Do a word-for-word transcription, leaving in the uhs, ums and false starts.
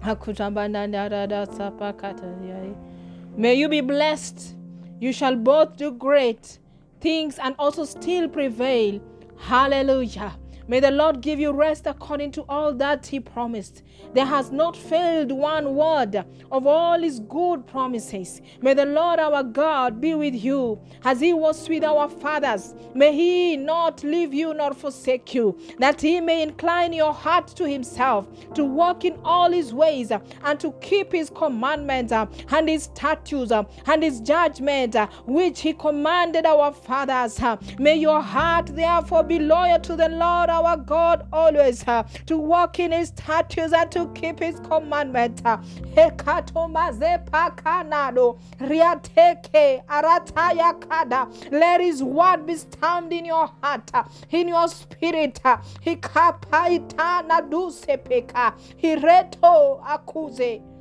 May you be blessed. You shall both do great things and also still prevail. Hallelujah. May the Lord give you rest according to all that He promised. There has not failed one word of all His good promises. May the Lord our God be with you as He was with our fathers. May He not leave you nor forsake you, that He may incline your heart to Himself, to walk in all His ways and to keep His commandments and His statutes and His judgment which He commanded our fathers. May your heart therefore be loyal to the Lord our God always, uh, to walk in His statutes and to keep His commandments. Uh, Let His word be stand in your heart, uh, in your spirit. Hireto akuze.